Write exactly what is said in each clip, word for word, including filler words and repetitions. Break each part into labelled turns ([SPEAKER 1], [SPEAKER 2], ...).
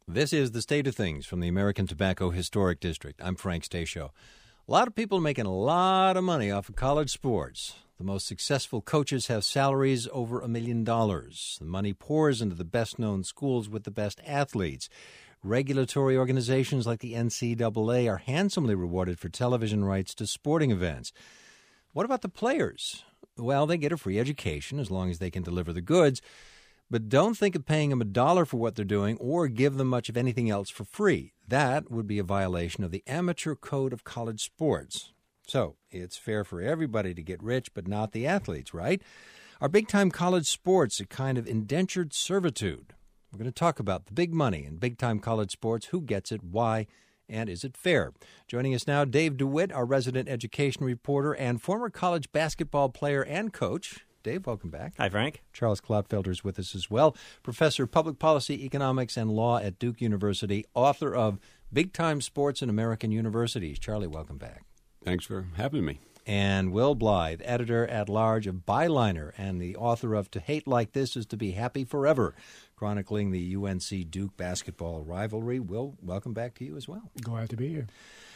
[SPEAKER 1] This is The State of Things from the American Tobacco Historic District. I'm Frank Stasio. A lot of people making a lot of money off of college sports. The most successful coaches have salaries over a million dollars. The money pours into the best-known schools with the best athletes. Regulatory organizations like the N C double A are handsomely rewarded for television rights to sporting events. What about the players? Well, they get a free education as long as they can deliver the goods. But don't think of paying them a dollar for what they're doing or give them much of anything else for free. That would be a violation of the Amateur Code of College Sports. So it's fair for everybody to get rich, but not the athletes, right? Are big-time college sports a kind of indentured servitude? We're going to talk about the big money in big-time college sports, who gets it, why, and is it fair? Joining us now, Dave DeWitt, our resident education reporter and former college basketball player and coach. Dave, welcome back.
[SPEAKER 2] Hi, Frank.
[SPEAKER 1] Charles Clotfelder is with us as well, professor of public policy, economics, and law at Duke University, author of Big Time Sports in American Universities. Charlie, welcome back.
[SPEAKER 3] Thanks for having me.
[SPEAKER 1] And Will Blythe, editor-at-large of Byliner and the author of To Hate Like This Is to Be Happy Forever, chronicling the U N C-Duke basketball rivalry. Will, welcome back to you as well.
[SPEAKER 4] Glad to be here.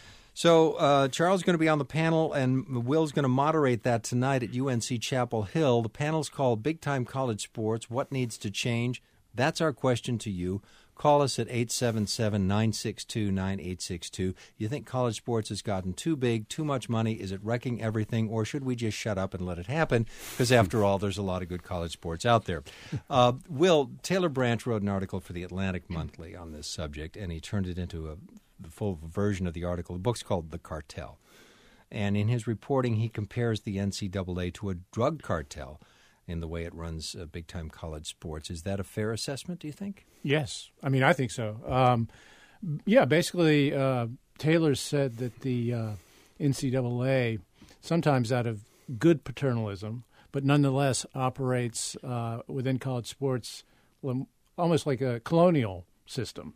[SPEAKER 1] So uh, Charles is going to be on the panel, and Will's going to moderate that tonight at U N C Chapel Hill. The panel's called Big Time College Sports, What Needs to Change? That's our question to you. Call us at eight seven seven, nine six two, nine eight six two. You think college sports has gotten too big, too much money? Is it wrecking everything, or should we just shut up and let it happen? Because after all, there's a lot of good college sports out there. Uh, Will, Taylor Branch wrote an article for the Atlantic Monthly on this subject, and he turned it into a the full version of the article. The book's called The Cartel. And in his reporting, he compares the N C double A to a drug cartel in the way it runs uh, big-time college sports. Is that a fair assessment, do you think?
[SPEAKER 4] Yes. I mean, I think so. Um, yeah, basically, uh, Taylor said that the uh, N C double A, sometimes out of good paternalism, but nonetheless operates uh, within college sports almost like a colonial system.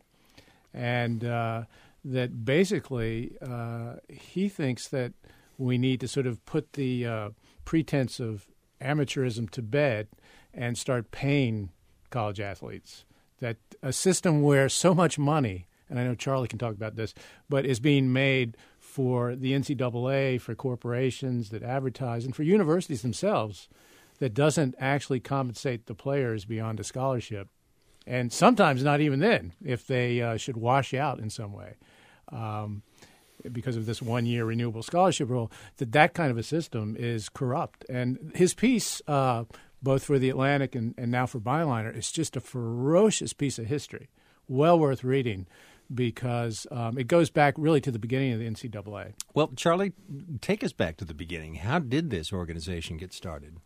[SPEAKER 4] And uh, that basically uh, he thinks that we need to sort of put the uh, pretense of amateurism to bed and start paying college athletes. That a system where so much money, and I know Charlie can talk about this, but is being made for the N C double A, for corporations that advertise, and for universities themselves, that doesn't actually compensate the players beyond a scholarship. And sometimes not even then, if they uh, should wash out in some way. Um, because of this one-year renewable scholarship rule, that that kind of a system is corrupt. And his piece, uh, both for The Atlantic and, and now for Byliner, is just a ferocious piece of history, well worth reading, because um, it goes back really to the beginning of the N C double A.
[SPEAKER 1] Well, Charlie, take us back to the beginning. How did this organization get started?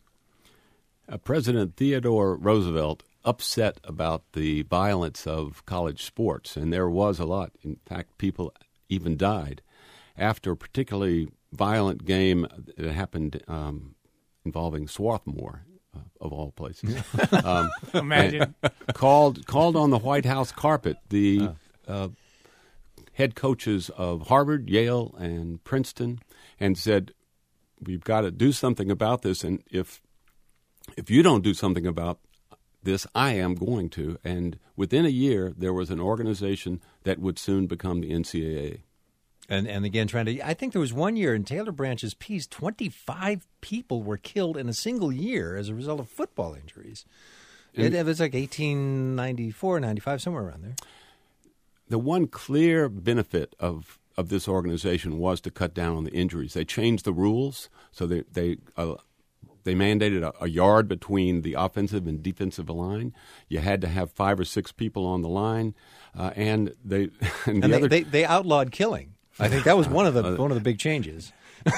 [SPEAKER 3] Uh, President Theodore Roosevelt upset about the violence of college sports, and there was a lot. In fact, people even died after a particularly violent game that happened um, involving Swarthmore, uh, of all places. um,
[SPEAKER 4] Imagine.
[SPEAKER 3] called called on the White House carpet the uh, head coaches of Harvard, Yale, and Princeton, and said, "We've got to do something about this, and if if you don't do something about this, I am going to." And within a year, there was an organization that would soon become the N C double A.
[SPEAKER 1] And and again, trying to, I think there was one year in Taylor Branch's piece, twenty-five people were killed in a single year as a result of football injuries. It, it was like eighteen ninety-four, ninety-five, somewhere around there.
[SPEAKER 3] The one clear benefit of, of this organization was to cut down on the injuries. They changed the rules, so they they uh, they mandated a, a yard between the offensive and defensive line. You had to have five or six people on the line, uh, and they and, the
[SPEAKER 1] and they,
[SPEAKER 3] other,
[SPEAKER 1] they they outlawed killing. I think that was one of the one of the big changes.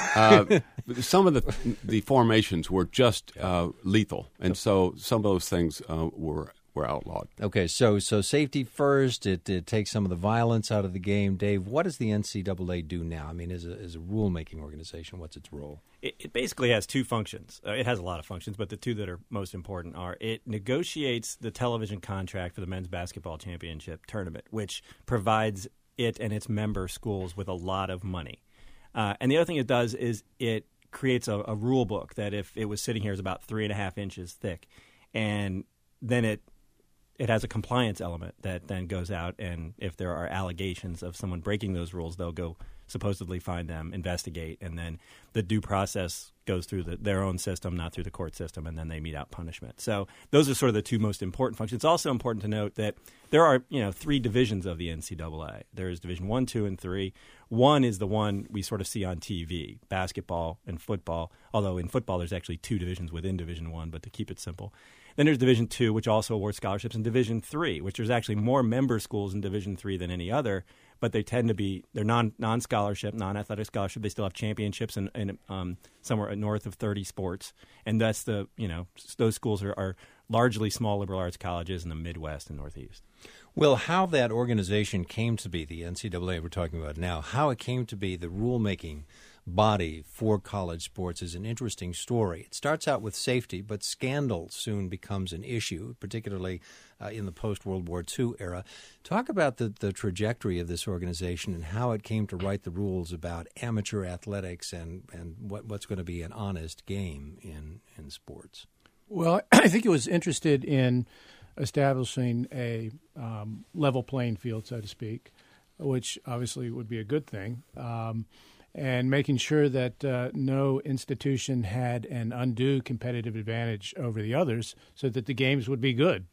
[SPEAKER 3] uh, some of the the formations were just uh, lethal, and so some of those things uh, were were outlawed.
[SPEAKER 1] Okay, so so safety first. It, it takes some of the violence out of the game. Dave, what does the N C double A do now? I mean, as a as a rule-making organization, what's its role?
[SPEAKER 2] It, it basically has two functions. Uh, it has a lot of functions, but the two that are most important are it negotiates the television contract for the men's basketball championship tournament, which provides it and its member schools with a lot of money. Uh, and the other thing it does is it creates a, a rule book that if it was sitting here is about three and a half inches thick, and then it it has a compliance element that then goes out, and if there are allegations of someone breaking those rules, they'll go supposedly find them, investigate, and then the due process goes through the, their own system, not through the court system, and then they mete out punishment. So those are sort of the two most important functions. It's also important to note that there are, you know, three divisions of the N C double A. There's Division One, Two, and Three. One is the one we sort of see on T V, basketball and football, although in football there's actually two divisions within Division One, but to keep it simple. Then there's Division Two, which also awards scholarships, and Division Three, which there's actually more member schools in Division Three than any other, but they tend to be they're non non scholarship, non athletic scholarship. They still have championships in, in um, somewhere north of thirty sports, and that's the you know those schools are, are largely small liberal arts colleges in the Midwest and Northeast.
[SPEAKER 1] Well, how that organization came to be, the N C double A we're talking about now, how it came to be the rulemaking body for college sports is an interesting story. It starts out with safety, but scandal soon becomes an issue, particularly uh, in the post-World War Two era. Talk about the, the trajectory of this organization and how it came to write the rules about amateur athletics and, and what, what's going to be an honest game in, in sports.
[SPEAKER 4] Well, I think it was interested in establishing a um, level playing field, so to speak, which obviously would be a good thing. Um, and making sure that uh, no institution had an undue competitive advantage over the others so that the games would be good.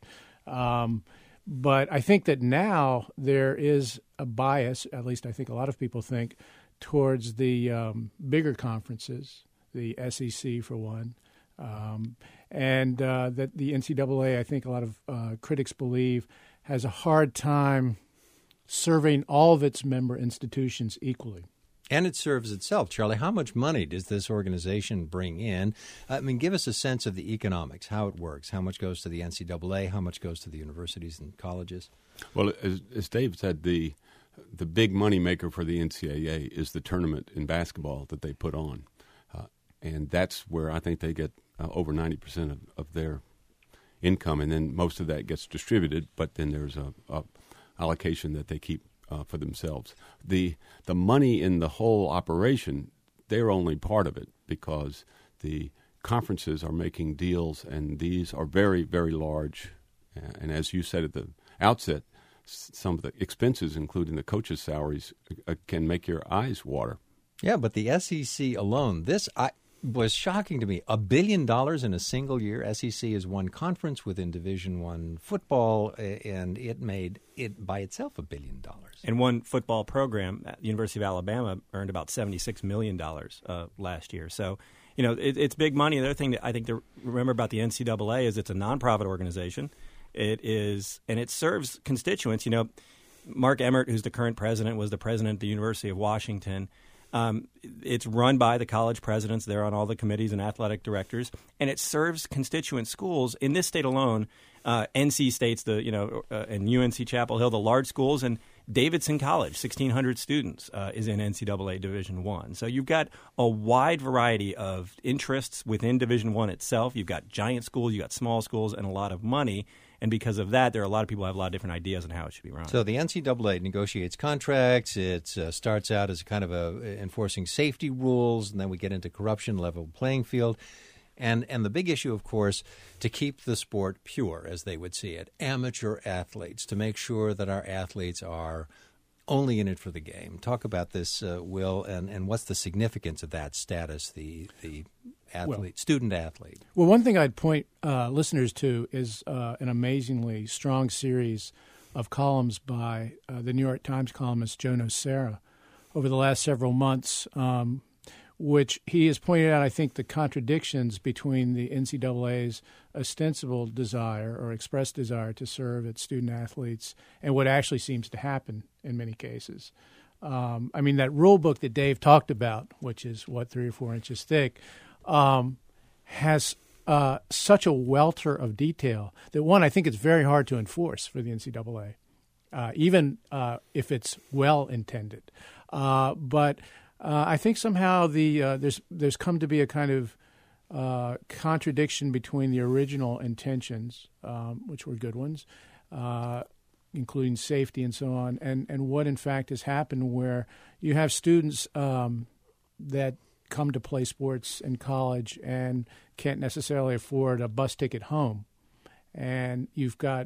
[SPEAKER 4] Um, but I think that now there is a bias, at least I think a lot of people think, towards the um, bigger conferences, the S E C for one, um, and uh, that the N C double A, I think a lot of uh, critics believe, has a hard time serving all of its member institutions equally.
[SPEAKER 1] And it serves itself. Charlie, how much money does this organization bring in? I mean, give us a sense of the economics, how it works. How much goes to the N C double A? How much goes to the universities and colleges?
[SPEAKER 3] Well, as, as Dave said, the the big money maker for the N C double A is the tournament in basketball that they put on. Uh, and that's where I think they get uh, over ninety percent of, of their income. And then most of that gets distributed, but then there's a, a allocation that they keep Uh, for themselves. The the money in the whole operation, they're only part of it because the conferences are making deals, and these are very, very large. Uh, and as you said at the outset, s- some of the expenses, including the coaches' salaries, uh, can make your eyes water.
[SPEAKER 1] Yeah, but the S E C alone, this I, was shocking to me. A billion dollars in a single year. S E C is one conference within Division One football, and it made it by itself a billion dollars.
[SPEAKER 2] And one football program at the University of Alabama earned about seventy-six million dollars uh, last year. So, you know, it, it's big money. The other thing that I think to remember about the N C double A is it's a nonprofit organization. It is, and it serves constituents. You know, Mark Emmert, who's the current president, was the president at the University of Washington. Um, it's run by the college presidents. They're on all the committees and athletic directors, and it serves constituent schools in this state alone. Uh, N C State's the you know, uh, and U N C Chapel Hill, the large schools, and Davidson College, sixteen hundred students, uh, is in N C double A Division One. So you've got a wide variety of interests within Division One itself. You've got giant schools, you've got small schools, and a lot of money. And because of that, there are a lot of people who have a lot of different ideas on how it should be run.
[SPEAKER 1] So the N C double A negotiates contracts. It uh, starts out as kind of a enforcing safety rules, and then we get into corruption, level playing field. And and the big issue, of course, to keep the sport pure, as they would see it, amateur athletes, to make sure that our athletes are only in it for the game. Talk about this, uh, Will, and, and what's the significance of that status, the the athlete, well, student athlete?
[SPEAKER 4] Well, one thing I'd point uh, listeners to is uh, an amazingly strong series of columns by uh, the New York Times columnist Joe Nocera over the last several months, um, which he has pointed out, I think, the contradictions between the N C double A's ostensible desire or expressed desire to serve its student athletes and what actually seems to happen in many cases. Um, I mean, that rule book that Dave talked about, which is, what, three or four inches thick, um, has uh, such a welter of detail that, one, I think it's very hard to enforce for the N C double A, uh, even uh, if it's well-intended. Uh, but... Uh, I think somehow the uh, there's there's come to be a kind of uh, contradiction between the original intentions, um, which were good ones, uh, including safety and so on, and, and what in fact has happened, where you have students um, that come to play sports in college and can't necessarily afford a bus ticket home, and you've got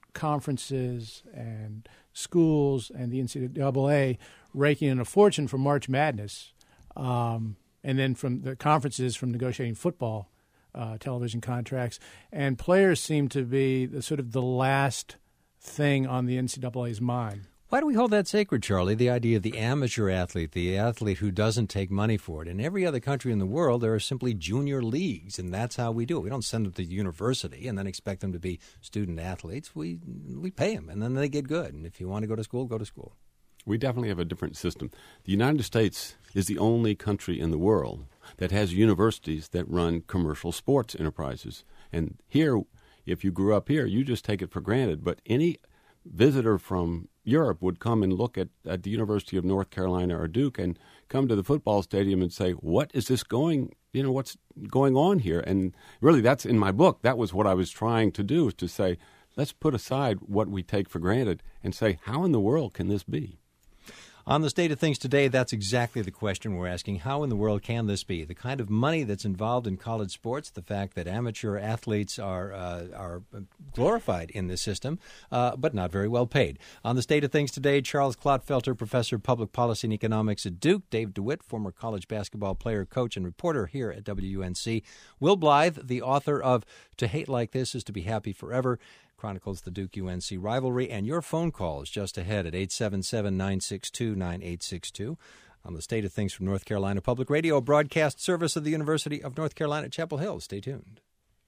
[SPEAKER 4] conferences and schools and the N C double A raking in a fortune for March Madness, um, and then from the conferences from negotiating football uh, television contracts. And players seem to be the, sort of the last thing on the N C double A's mind.
[SPEAKER 1] Why do we hold that sacred, Charlie? The idea of the amateur athlete, the athlete who doesn't take money for it. In every other country in the world, there are simply junior leagues, and that's how we do it. We don't send them to university and then expect them to be student athletes. We we pay them, and then they get good. And if you want to go to school, go to school.
[SPEAKER 3] We definitely have a different system. The United States is the only country in the world that has universities that run commercial sports enterprises. And here, if you grew up here, you just take it for granted. But any visitor from Europe would come and look at, at the University of North Carolina or Duke and come to the football stadium and say, what is this going, you know, what's going on here? And really, that's in my book. That was what I was trying to do, is to say, let's put aside what we take for granted and say, how in the world can this be?
[SPEAKER 1] On the State of Things today, that's exactly the question we're asking. How in the world can this be? The kind of money that's involved in college sports, the fact that amateur athletes are uh, are glorified in this system, uh, but not very well paid. On the State of Things today, Charles Clotfelter, professor of public policy and economics at Duke; Dave DeWitt, former college basketball player, coach, and reporter here at W U N C; Will Blythe, the author of To Hate Like This Is to Be Happy Forever, chronicles the Duke-U N C rivalry, and your phone call is just ahead at eight seven seven, nine six two, nine eight six two. On the State of Things from North Carolina Public Radio, a broadcast service of the University of North Carolina, Chapel Hill. Stay tuned.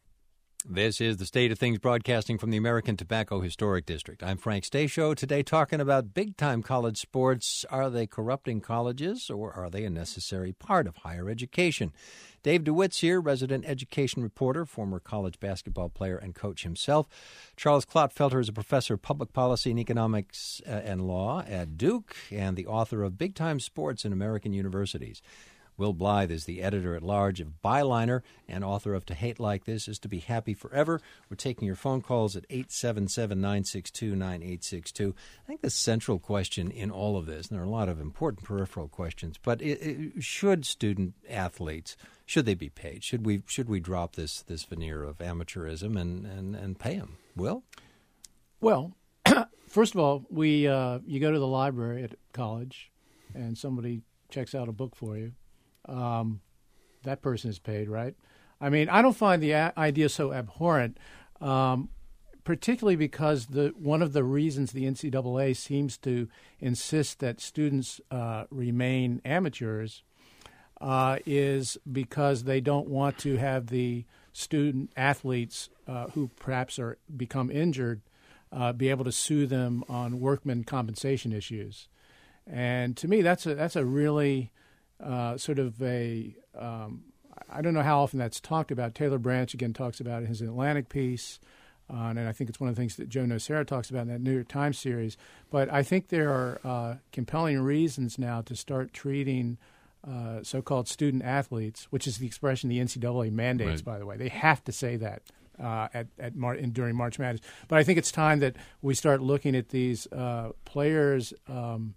[SPEAKER 1] This is the State of Things, broadcasting from the American Tobacco Historic District. I'm Frank Stasio, today talking about big-time college sports. Are they corrupting colleges, or are they a necessary part of higher education? Dave DeWitt's here, resident education reporter, former college basketball player and coach himself. Charles Clotfelter is a professor of public policy and economics uh, and law at Duke and the author of Big Time Sports in American Universities. Will Blythe is the editor-at-large of Byliner and author of To Hate Like This Is to Be Happy Forever. We're taking your phone calls at eight seven seven, nine six two, nine eight six two. I think the central question in all of this, and there are a lot of important peripheral questions, but it, it, should student athletes, should they be paid? Should we should we drop this this veneer of amateurism and, and, and pay them? Will?
[SPEAKER 4] Well, first of all, we uh, you go to the library at college and somebody checks out a book for you. Um, that person is paid, right? I mean, I don't find the a- idea so abhorrent, um, particularly because the one of the reasons the N C double A seems to insist that students uh, remain amateurs uh, is because they don't want to have the student athletes uh, who perhaps are become injured uh, be able to sue them on workman compensation issues. And to me, that's a that's a really Uh, sort of a, um, I don't know how often that's talked about. Taylor Branch, again, talks about it in his Atlantic piece, uh, and I think it's one of the things that Joe Nocera talks about in that New York Times series. But I think there are uh, compelling reasons now to start treating uh, so-called student athletes, which is the expression the N C double A mandates, right. By the way. They have to say that uh, at, at Mar- in, during March Madness. But I think it's time that we start looking at these uh, players um,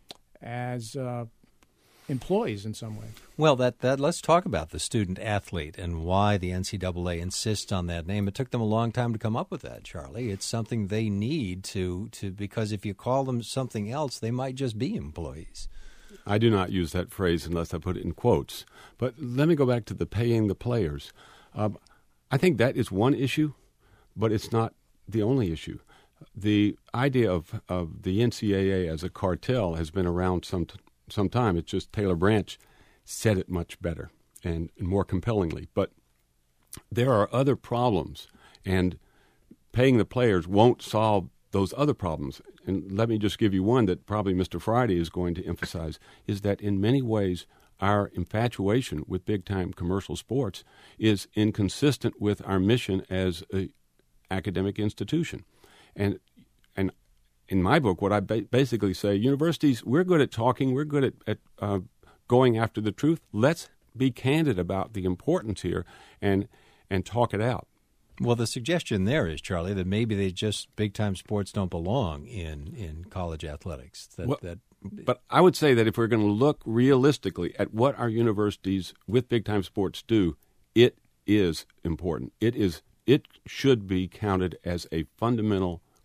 [SPEAKER 4] as uh, employees in some way.
[SPEAKER 1] Well, that, that let's talk about the student athlete and why the N C double A insists on that name. It took them a long time to come up with that, Charlie. It's something they need to, to because if you call them something else, they might just be employees.
[SPEAKER 3] I do not use that phrase unless I put it in quotes. But let me go back to the paying the players. Um, I think that is one issue, but it's not the only issue. The idea of, of the N C double A as a cartel has been around some t- some time. It's just Taylor Branch said it much better and, and more compellingly. But there are other problems, and paying the players won't solve those other problems. And let me just give you one that probably Mister Friday is going to emphasize, is that in many ways our infatuation with big-time commercial sports is inconsistent with our mission as an academic institution. And and in my book, what I ba- basically say, universities, we're good at talking, we're good at, at uh, going after the truth. Let's be candid about the importance here and and talk it out.
[SPEAKER 1] Well, the suggestion there is, Charlie, that maybe they just big-time sports don't belong in, in college athletics. That,
[SPEAKER 3] well,
[SPEAKER 1] that,
[SPEAKER 3] but I would say that if we're going to look realistically at what our universities with big-time sports do, it is important. It is. It should be counted as a fundamental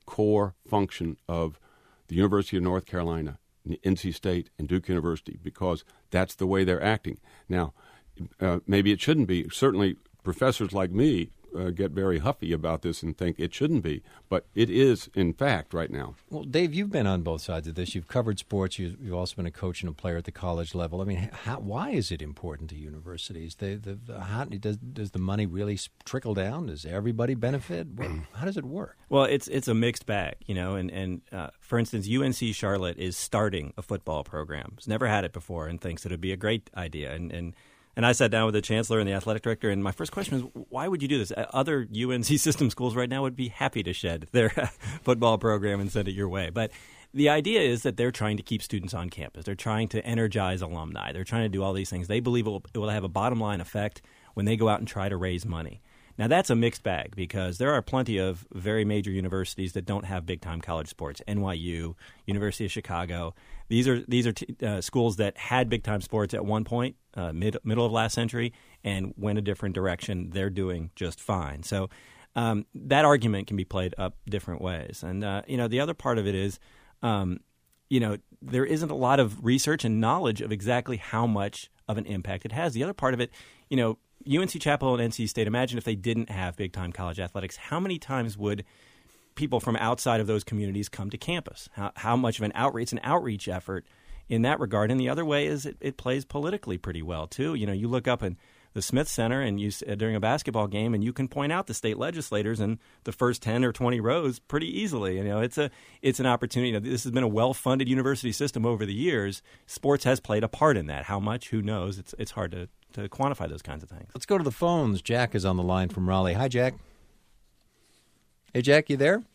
[SPEAKER 3] core function of the University of North Carolina, N C State, and Duke University, because that's the way they're acting. Now, uh, maybe it shouldn't be. Certainly, professors like me uh, get very huffy about this and think it shouldn't be, but it is, in fact, right now.
[SPEAKER 1] Well, Dave, you've been on both sides of this. You've covered sports. You've, you've also been a coach and a player at the college level. I mean, how, why is it important to universities? They, the, the, how, does, does the money really trickle down? Does everybody benefit? What, how does it work?
[SPEAKER 2] Well, it's it's a mixed bag, you know. And, and uh, for instance, U N C Charlotte is starting a football program. It's never had it before and thinks it would be a great idea. And, and And I sat down with the chancellor and the athletic director, and my first question was, why would you do this? Other U N C system schools right now would be happy to shed their football program and send it your way. But the idea is that they're trying to keep students on campus. They're trying to energize alumni. They're trying to do all these things. They believe it will, it will have a bottom-line effect when they go out and try to raise money. Now, that's a mixed bag because there are plenty of very major universities that don't have big-time college sports. N Y U, University of Chicago. These are these are t- uh, schools that had big-time sports at one point, uh, mid middle of last century, and went a different direction. They're doing just fine. So um, that argument can be played up different ways. And uh, you know, the other part of it is, um, you know, there isn't a lot of research and knowledge of exactly how much of an impact it has. The other part of it, you know, U N C Chapel and N C State, imagine if they didn't have big-time college athletics, how many times would people from outside of those communities come to campus? How, how much of an outreach, an outreach effort in that regard? And the other way is it, it plays politically pretty well, too. You know, you look up in the Smith Center and you uh, during a basketball game, and you can point out the state legislators in the first ten or twenty rows pretty easily. You know, it's a it's an opportunity. You know, this has been a well-funded university system over the years. Sports has played a part in that. How much? Who knows? It's it's hard to to quantify those kinds of things.
[SPEAKER 1] Let's go to the phones. Jack is on the line from Raleigh. Hi, Jack. Hey, Jack, you there?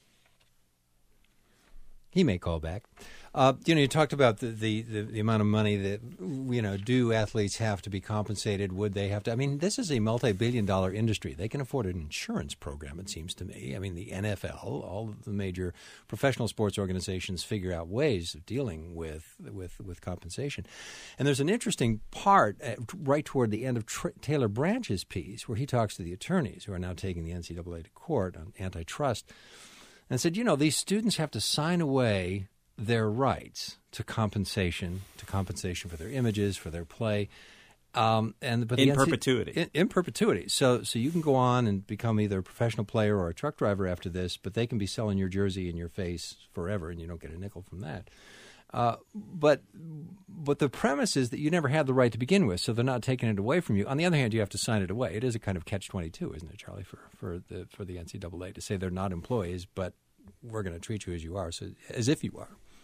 [SPEAKER 1] He may call back. Uh, you know, you talked about the, the, the, the amount of money that, you know, do athletes have to be compensated? Would they have to? I mean, this is a multi-billion dollar industry. They can afford an insurance program, it seems to me. I mean, the N F L, all of the major professional sports organizations figure out ways of dealing with with, with compensation. And there's an interesting part at, right toward the end of Tr- Taylor Branch's piece where he talks to the attorneys who are now taking the N C double A to court on antitrust and said, you know, these students have to sign away their rights to compensation, to compensation for their images, for their play, um, and but
[SPEAKER 2] in
[SPEAKER 1] the N C
[SPEAKER 2] perpetuity.
[SPEAKER 1] In, in perpetuity. So, so you can go on and become either a professional player or a truck driver after this, but they can be selling your jersey in your face forever, and you don't get a nickel from that. Uh, but but the premise is that you never had the right to begin with, so they're not taking it away from you. On the other hand, you have to sign it away. It is a kind of catch twenty-two, isn't it, Charlie, for for the for the N C double A to say they're not employees, but we're going to treat you as you are, so as if you are.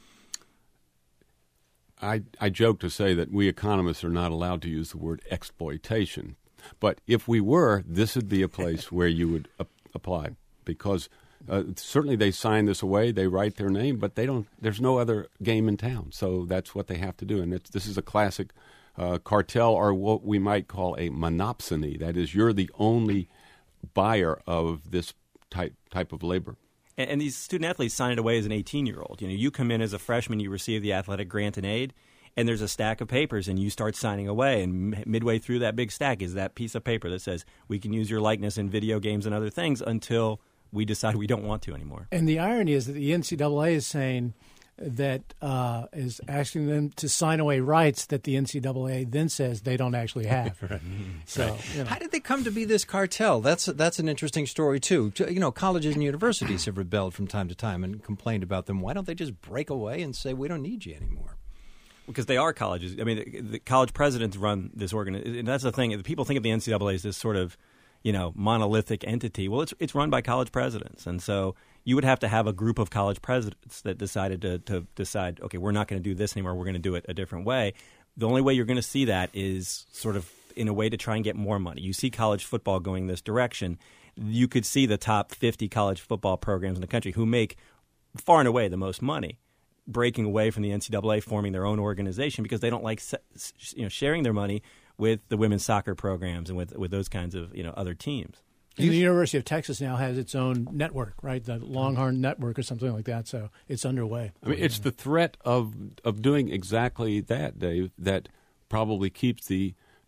[SPEAKER 3] I, I joke to say that we economists are not allowed to use the word exploitation. But if we were, this would be a place where you would a- apply because uh, certainly they sign this away, they write their name, but they don't. There's no other game in town, so that's what they have to do. And it's, this is a classic uh, cartel or what we might call a monopsony. That is, you're the only buyer of this type type of labor.
[SPEAKER 2] And, and these student athletes sign it away as an eighteen-year-old. You know, you come in as a freshman, you receive the athletic grant and aid, and there's a stack of papers, and you start signing away. And m- midway through that big stack is that piece of paper that says we can use your likeness in video games and other things until we decide we don't want to anymore.
[SPEAKER 4] And the irony is that the N C double A is saying that uh, is asking them to sign away rights that the N C double A then says they don't actually have.
[SPEAKER 1] Right.
[SPEAKER 4] So,
[SPEAKER 1] Right.
[SPEAKER 4] you know.
[SPEAKER 1] How did they come to be this cartel? That's that's an interesting story too. You know, colleges and universities have rebelled from time to time and complained about them. Why don't they just break away and say we don't need you anymore?
[SPEAKER 2] Because they are colleges. I mean, the, the college presidents run this organization. And that's the thing. People think of the N C double A as this sort of, you know, monolithic entity. Well, it's it's run by college presidents. And so you would have to have a group of college presidents that decided to, to decide, okay, we're not going to do this anymore. We're going to do it a different way. The only way you're going to see that is sort of in a way to try and get more money. You see college football going this direction. You could see the top fifty college football programs in the country who make far and away the most money breaking away from the N C double A, forming their own organization because they don't like you know sharing their money with the women's soccer programs and with with those kinds of you know other teams.
[SPEAKER 4] And the University of Texas now has its own network, right? The Longhorn Network or something like that. So it's underway.
[SPEAKER 3] I mean, it's the threat of of doing exactly that, Dave, that probably keeps the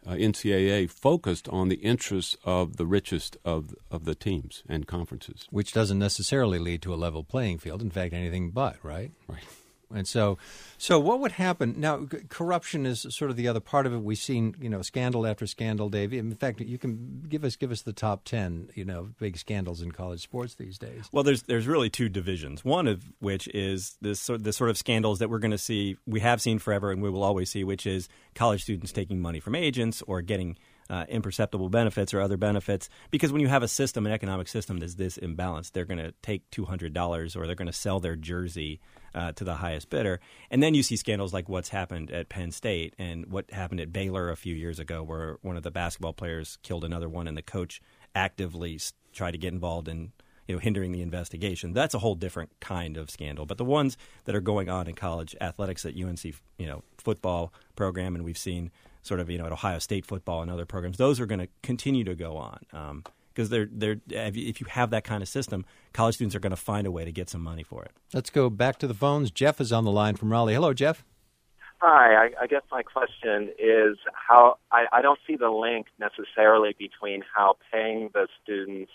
[SPEAKER 3] uh, N C double A focused on the interests of the richest of of the teams and conferences.
[SPEAKER 1] Which doesn't necessarily lead to a level playing field. In fact, anything but, right?
[SPEAKER 3] Right.
[SPEAKER 1] And so, so what would happen now? c- Corruption is sort of the other part of it. We've seen, you know, scandal after scandal, Dave. In fact, you can give us give us the top ten, you know, big scandals in college sports these days.
[SPEAKER 2] Well, there's there's really two divisions. One of which is this sort the sort of scandals that we're going to see, we have seen forever, and we will always see, which is college students taking money from agents or getting uh, imperceptible benefits or other benefits. Because when you have a system, an economic system that's this imbalanced, they're going to take two hundred dollars or they're going to sell their jersey Uh, to the highest bidder. And then you see scandals like what's happened at Penn State and what happened at Baylor a few years ago, where one of the basketball players killed another one and the coach actively s- tried to get involved in, you know, hindering the investigation. That's a whole different kind of scandal. But the ones that are going on in college athletics at U N C, you know, football program, and we've seen sort of, you know, at Ohio State football and other programs, those are going to continue to go on. Um, Because they're, they're, if you have that kind of system, college students are going to find a way to get some money for it.
[SPEAKER 1] Let's go back to the phones. Jeff is on the line from Raleigh. Hello, Jeff.
[SPEAKER 5] Hi. I, I guess my question is how I, I don't see the link necessarily between how paying the students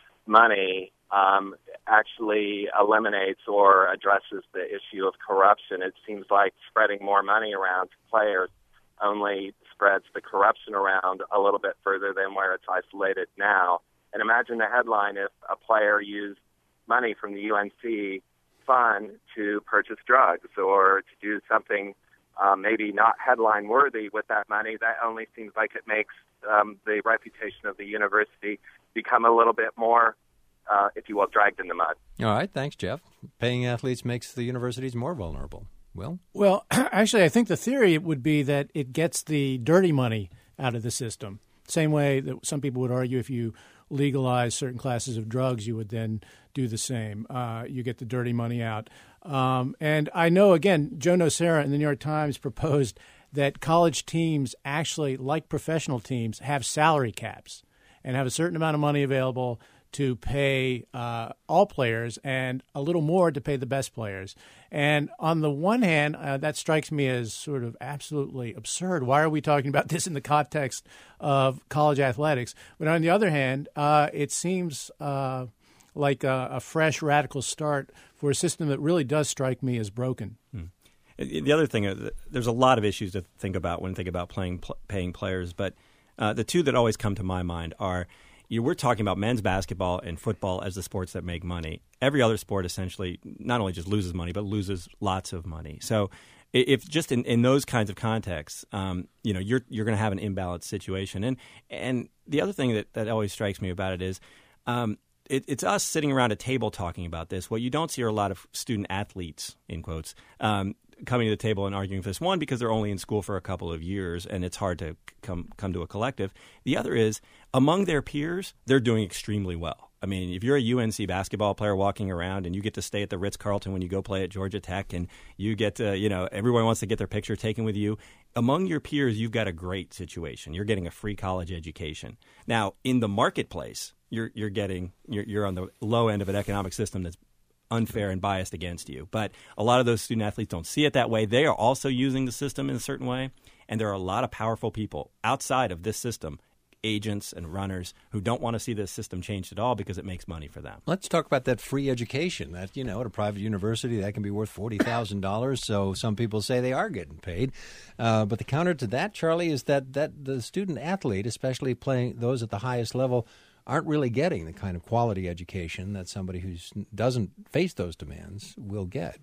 [SPEAKER 5] money um, actually eliminates or addresses the issue of corruption. It seems like spreading more money around to players only spreads the corruption around a little bit further than where it's isolated now. And imagine the headline if a player used money from the U N C fund to purchase drugs or to do something um, maybe not headline worthy with that money. That only seems like it makes um, the reputation of the university become a little bit more, uh, if you will, dragged in the mud.
[SPEAKER 1] All right. Thanks, Jeff. Paying athletes makes the universities more vulnerable. Will?
[SPEAKER 4] Well, actually, I think the theory would be that it gets the dirty money out of the system. Same way that some people would argue if you legalize certain classes of drugs, you would then do the same. Uh, you get the dirty money out. Um, and I know, again, Joe Nocera in the New York Times proposed that college teams actually, like professional teams, have salary caps and have a certain amount of money available to pay uh, all players and a little more to pay the best players. And on the one hand, uh, that strikes me as sort of absolutely absurd. Why are we talking about this in the context of college athletics? But on the other hand, uh, it seems uh, like a, a fresh, radical start for a system that really does strike me as broken.
[SPEAKER 2] Hmm. The other thing, uh, there's a lot of issues to think about when thinking about playing, pl- paying players, but uh, the two that always come to my mind are, you know, we're talking about men's basketball and football as the sports that make money. Every other sport essentially not only just loses money, but loses lots of money. So if just in, in those kinds of contexts, um, you know, you're you're going to have an imbalanced situation. And and the other thing that, that always strikes me about it is um, it, it's us sitting around a table talking about this. What you don't see are a lot of student athletes, in quotes, um, coming to the table and arguing for this. One, because they're only in school for a couple of years and it's hard to come come to a collective. The other is, among their peers, they're doing extremely well. I mean, if you're a U N C basketball player walking around and you get to stay at the Ritz-Carlton when you go play at Georgia Tech and you get to, you know, everyone wants to get their picture taken with you, among your peers, you've got a great situation. You're getting a free college education. Now, in the marketplace, you're you're getting you're, you're on the low end of an economic system that's unfair and biased against you. But a lot of those student athletes don't see it that way. They are also using the system in a certain way. And there are a lot of powerful people outside of this system, agents and runners, who don't want to see this system changed at all because it makes money for them.
[SPEAKER 1] Let's talk about that free education. That, you know, at a private university, that can be worth forty thousand dollars. So some people say they are getting paid. Uh, but the counter to that, Charlie, is that, that the student athlete, especially playing those at the highest level, aren't really getting the kind of quality education that somebody who doesn't face those demands will get.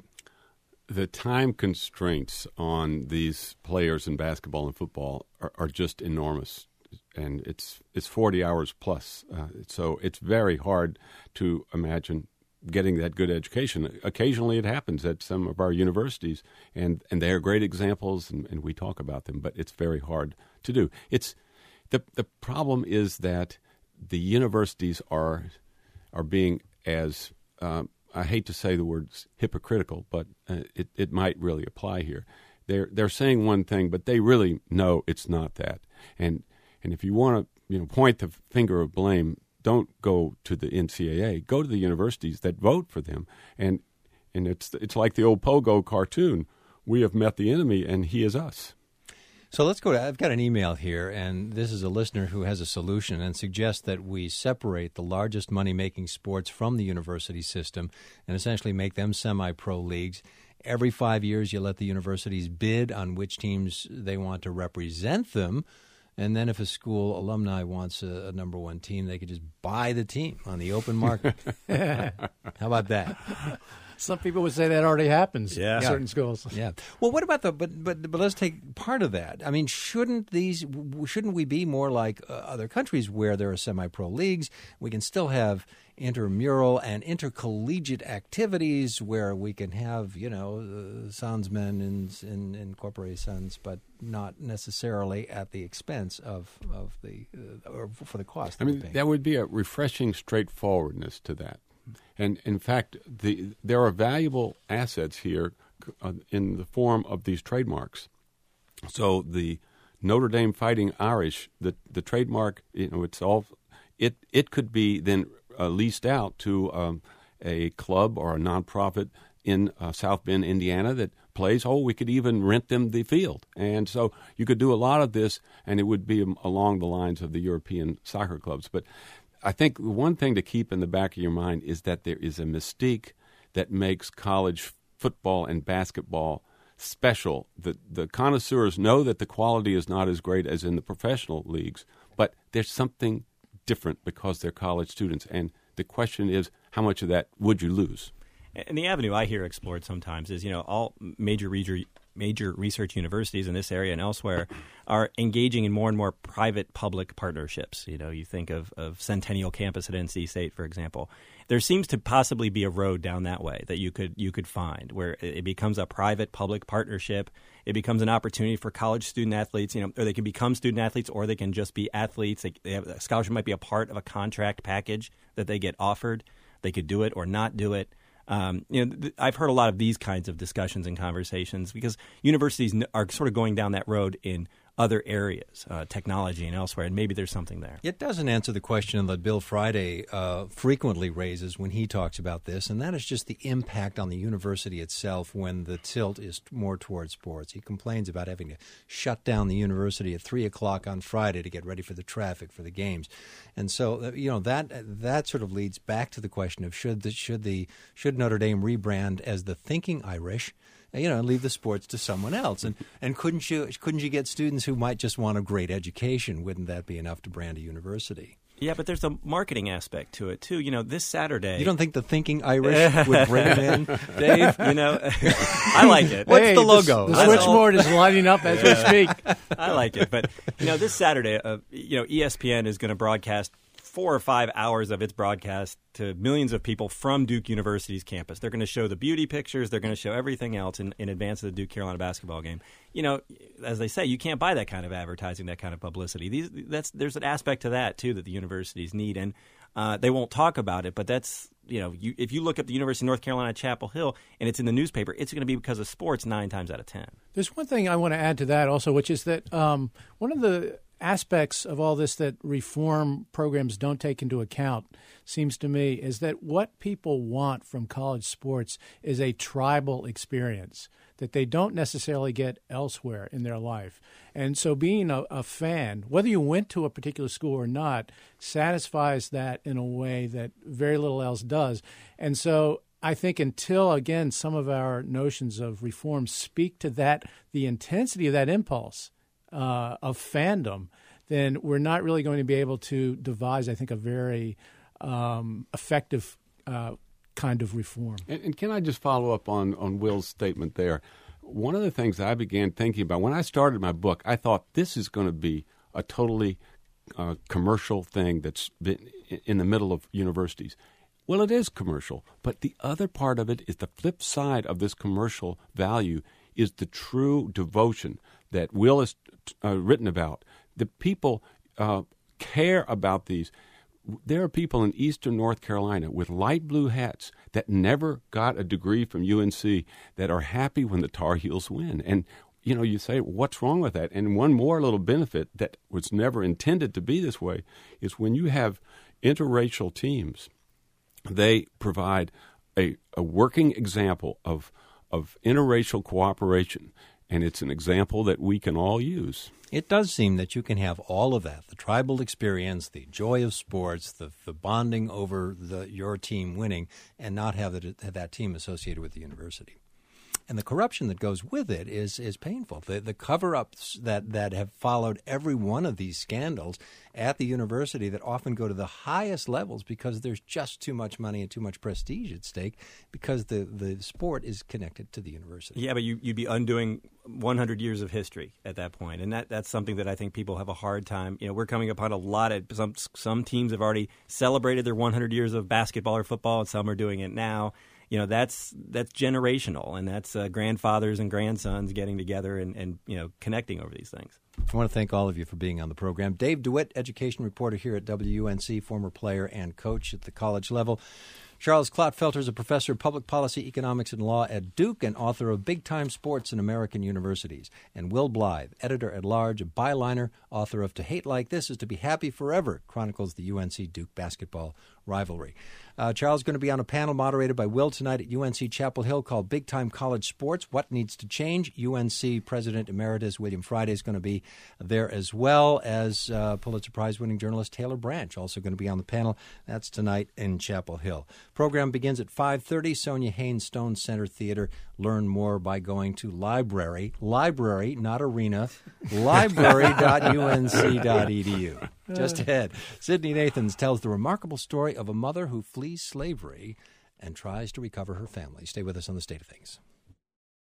[SPEAKER 3] The time constraints on these players in basketball and football are, are just enormous, and it's it's forty hours plus. Uh, so it's very hard to imagine getting that good education. Occasionally it happens at some of our universities, and, and they are great examples, and, and we talk about them, but it's very hard to do. It's the the problem is that the universities are are being as uh, I hate to say the words hypocritical, but uh, it it might really apply here. They're they're saying one thing, but they really know it's not that. And and if you want to you know point the finger of blame, don't go to the N C double A. Go to the universities that vote for them. And and it's it's like the old Pogo cartoon. We have met the enemy, and he is us.
[SPEAKER 1] So let's go to, I've got an email here, and this is a listener who has a solution and suggests that we separate the largest money-making sports from the university system and essentially make them semi-pro leagues. Every five years, you let the universities bid on which teams they want to represent them. And then if a school alumni wants a, a number one team, they could just buy the team on the open market. How about that?
[SPEAKER 4] Some people would say that already happens
[SPEAKER 2] yeah.
[SPEAKER 4] in certain schools.
[SPEAKER 1] Yeah. Well, what about the but but but let's take part of that. I mean, shouldn't these shouldn't we be more like uh, other countries where there are semi-pro leagues? We can still have intramural and intercollegiate activities where we can have, you know, uh, Sansmen and in, in corpore sons, but not necessarily at the expense of of the uh, or for the cost.
[SPEAKER 3] I mean, that would be a refreshing straightforwardness to that. And in fact, the, there are valuable assets here uh, in the form of these trademarks. So the Notre Dame Fighting Irish, the the trademark, you know, it's all it it could be then uh, leased out to um, a club or a nonprofit in uh, South Bend, Indiana, that plays. Oh, we could even rent them the field, and so you could do a lot of this, and it would be um, along the lines of the European soccer clubs, but. I think one thing to keep in the back of your mind is that there is a mystique that makes college football and basketball special. The, the connoisseurs know that the quality is not as great as in the professional leagues, but there's something different because they're college students. And the question is, how much of that would you lose?
[SPEAKER 2] And the avenue I hear explored sometimes is, you know, all major region major research universities in this area and elsewhere are engaging in more and more private-public partnerships. You know, you think of, of Centennial Campus at N C State, for example. There seems to possibly be a road down that way that you could you could find where it becomes a private-public partnership. It becomes an opportunity for college student athletes, you know, or they can become student athletes or they can just be athletes. They, they have, a scholarship might be a part of a contract package that they get offered. They could do it or not do it. Um, you know, th- I've heard a lot of these kinds of discussions and conversations because universities n- are sort of going down that road in other areas, uh, technology and elsewhere, and maybe there's something there.
[SPEAKER 1] It doesn't answer the question that Bill Friday uh, frequently raises when he talks about this, and that is just the impact on the university itself when the tilt is more towards sports. He complains about having to shut down the university at three o'clock on Friday to get ready for the traffic for the games. And so, uh, you know, that that sort of leads back to the question of should the, should the should Notre Dame rebrand as the Thinking Irish, you know, and leave the sports to someone else. And and couldn't you couldn't you get students who might just want a great education? Wouldn't that be enough to brand a university?
[SPEAKER 2] Yeah, but there's a marketing aspect to it, too. You know, this Saturday...
[SPEAKER 1] You don't think the Thinking Irish would bring them in?
[SPEAKER 2] Dave, you know, I like it.
[SPEAKER 1] What's
[SPEAKER 4] hey,
[SPEAKER 1] the logo?
[SPEAKER 4] The, the switchboard is lighting up as we speak.
[SPEAKER 2] I like it. But, you know, this Saturday, uh, you know, E S P N is going to broadcast four or five hours of its broadcast to millions of people from Duke University's campus. They're going to show the beauty pictures. They're going to show everything else in, in advance of the Duke-Carolina basketball game. You know, as they say, you can't buy that kind of advertising, that kind of publicity. These, that's there's an aspect to that, too, that the universities need. And uh, they won't talk about it, but that's, you know, you, if you look up the University of North Carolina at Chapel Hill and it's in the newspaper, it's going to be because of sports nine times out of ten.
[SPEAKER 4] There's one thing I want to add to that also, which is that um, one of the aspects of all this that reform programs don't take into account, seems to me, is that what people want from college sports is a tribal experience that they don't necessarily get elsewhere in their life. And so being a, a fan, whether you went to a particular school or not, satisfies that in a way that very little else does. And so I think until, again, some of our notions of reform speak to that, the intensity of that impulse, Uh, of fandom, then we're not really going to be able to devise, I think, a very um, effective uh, kind of reform.
[SPEAKER 3] And, and can I just follow up on, on Will's statement there? One of the things I began thinking about when I started my book, I thought this is going to be a totally uh, commercial thing that's been in the middle of universities. Well, it is commercial, but the other part of it is the flip side of this commercial value is the true devotion that Will has uh, written about. The people uh, care about these. There are people in eastern North Carolina with light blue hats that never got a degree from U N C that are happy when the Tar Heels win. And, you know, you say, what's wrong with that? And one more little benefit that was never intended to be this way is when you have interracial teams, they provide a, a working example of of interracial cooperation. and it's an example that we can all use.
[SPEAKER 1] It does seem that you can have all of that, the tribal experience, the joy of sports, the, the bonding over the, your team winning, and not have that, have that team associated with the university. And the corruption that goes with it is is painful. The, the cover-ups that, that have followed every one of these scandals at the university that often go to the highest levels because there's just too much money and too much prestige at stake because the, the sport is connected to the university.
[SPEAKER 2] Yeah, but you, you'd be undoing one hundred years of history at that point. And that, that's something that I think people have a hard time. You know, we're coming upon a lot of some, some teams have already celebrated their one hundred years of basketball or football, and some are doing it now. You know, that's that's generational, and that's uh, grandfathers and grandsons getting together and, and, you know, connecting over these things.
[SPEAKER 1] I want to thank all of you for being on the program. Dave DeWitt, education reporter here at W U N C, former player and coach at the college level. Charles Clotfelter is a professor of public policy, economics, and law at Duke and author of Big Time Sports in American Universities. And Will Blythe, editor-at-large of Byliner, author of To Hate Like This Is to Be Happy Forever, chronicles the U N C-Duke basketball rivalry. Uh, Charles is going to be on a panel moderated by Will tonight at U N C Chapel Hill called Big Time College Sports, What Needs to Change? U N C President Emeritus William Friday is going to be there, as well as uh, Pulitzer Prize-winning journalist Taylor Branch, also going to be on the panel. That's tonight in Chapel Hill. Program begins at five thirty, Sonia Haynes Stone Center Theater. Learn more by going to library, library, not arena, library dot U N C dot E D U. Just ahead, Sydney Nathans tells the remarkable story of a mother who flees slavery and tries to recover her family. Stay with us on The State of Things.